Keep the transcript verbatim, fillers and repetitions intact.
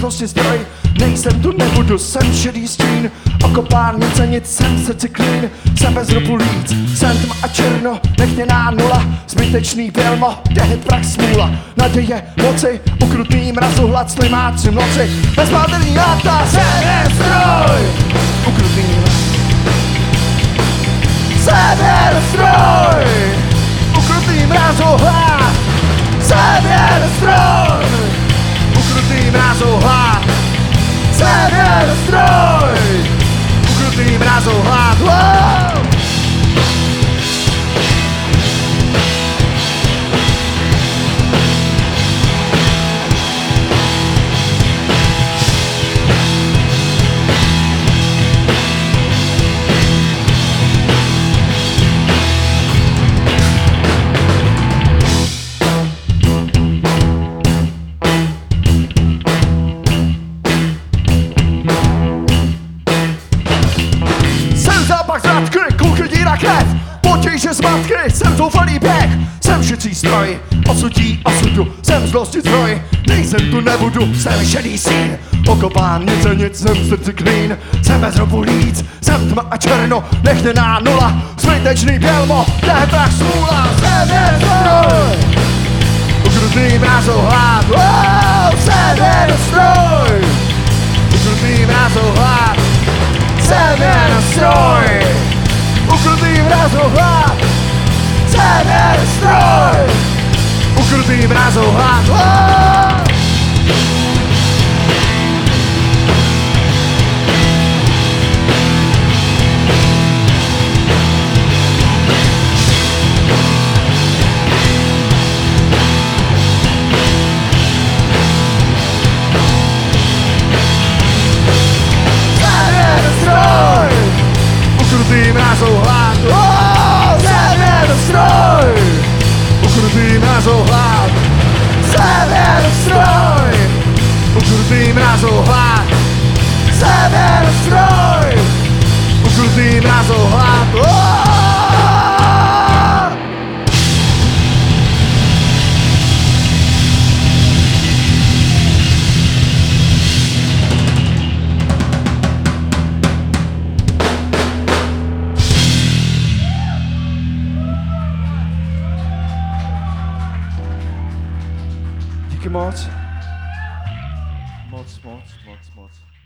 prostě zdroj. Nejsem tu, nebudu, jsem šedý stín. Okopán, nic a nic, jsem srdce klín. Jsem bez ropu líc, jsem tma a černo, nechtěná nula. Zbytečný filmo, dehet prach smůla. Naděje, moci, ukrutný mrazohlad, slimá tři noci. Bezpátený láta, sebestroj. Ukrutný sebestroj. Ukrutný mrazohlad, sebestroj. Ukrutný mrazohlad, sebestroj. Ukrutný mrazohlad, wow. Krev, potěže zmatky, jsem zoufalý běh, jsem žicí stroj, osudí osudu, jsem zlosti zdroj, nejsem tu, nebudu, jsem šedý sín, okopán, nic a nic, jsem srdci klín, jsem bez ropu líc, jsem tma a černo, nechtěná nula, zbytečný bělmo, nehrách smůla, jsem jen stroj, ukrutný mrazohlad, wow, jsem jen stroj, ukrutný mrazohlad, jsem jen stroj. Ukrutný mrazohlad, jsem jen stroj. Ukrutný mrazohlad, oh! Jsem jen stroj. Ukrutný mrazohlad, oh, jsem jen stroj. Ukrutný mrazohlad, jsem jen stroj. Ukrutný mrazohlad, jsem jen stroj. Ukrutný mrazohlad, oh. Díky moc. Moc, moc, moc, moc.